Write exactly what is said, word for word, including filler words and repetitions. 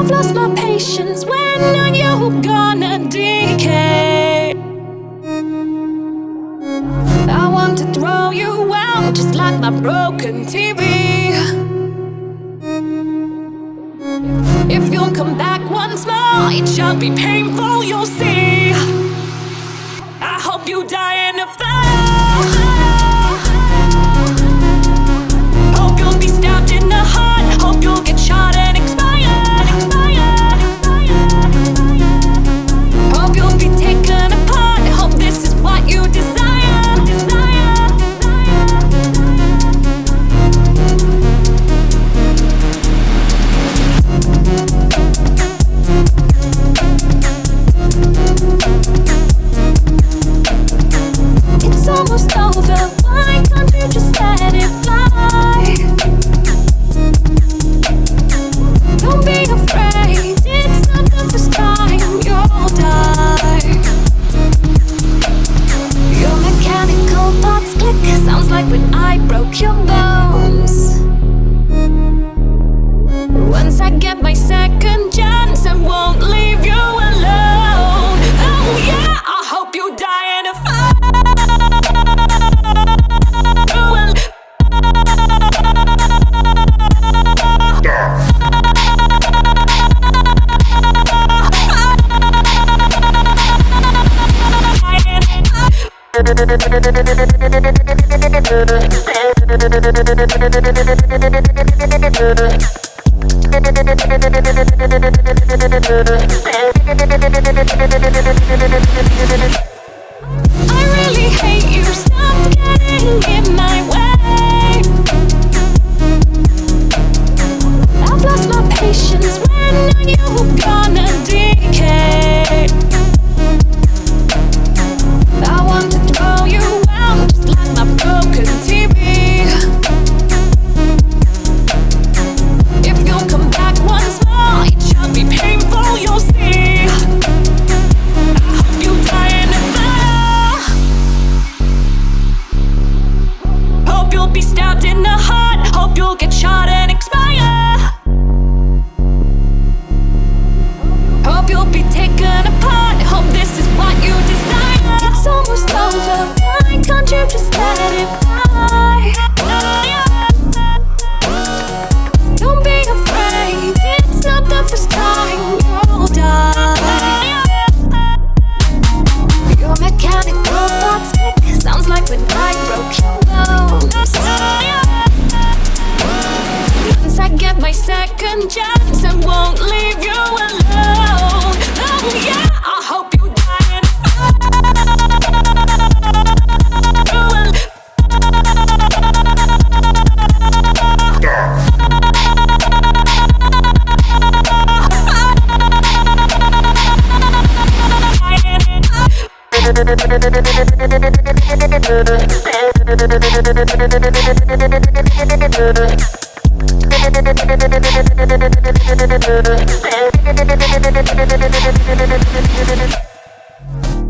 I've lost my patience. When are you gonna decay? I want to throw you out just like my broken T V. If you'll come back once more, it shall be painful, you'll see. I hope you die in a fire. Hope you'll be stabbed in the heart. Hope you'll get shot and expire. Hope you'll be taken apart. Hope this is what you desire. Desire. It's almost over. Why can't you just let it fly? Don't be afraid. It's not the first time you'll die. Your mechanical thoughts click. Sounds like when I broke your bones. Once I get my second chance, I won't leave you alone. Oh yeah, I hope you die in a fire. I really hate you, stop getting in my way. I've lost my patience, when are you gonna decay? I want to throw you out just like my broken T V. If you'll come back once more, it shall be painful, you'll see. I hope you die in a fire. Hope you'll be stabbed in the heart. Hope you'll get shot and expire. Hope you'll be taken apart. Hope this is what you desire. It's almost over. Why can't you just let it fly? Don't be afraid. It's not the first time you'll die. Your mechanical thoughts click. Sounds like when I broke your bones. Once I get my second chance, I won't leave you alone. Oh yeah, I hope you die in a